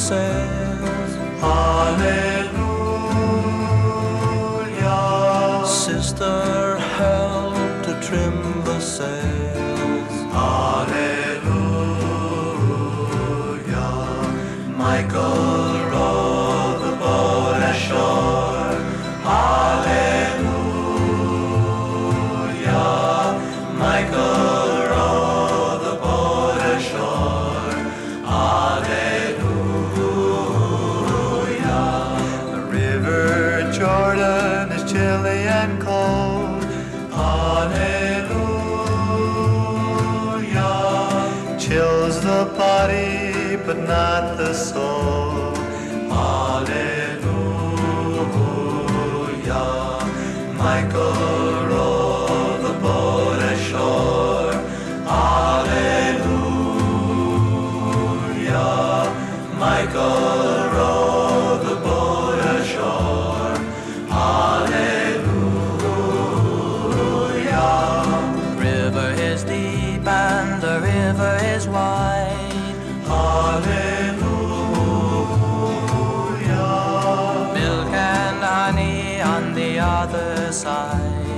sails. Hallelujah. Sister, help to trim the sails. Hallelujah. Michael row the boat ashore. Hallelujah. Michael row the boat ashore. Hallelujah. The river Jordan is chilly and cold. Hallelujah. Chills the body but not the soul. Hallelujah. Michael row the boat ashore. Hallelujah. Michael row the boat ashore. Hallelujah. River is deep and the river is wide. Hallelujah. Milk and honey on the other side.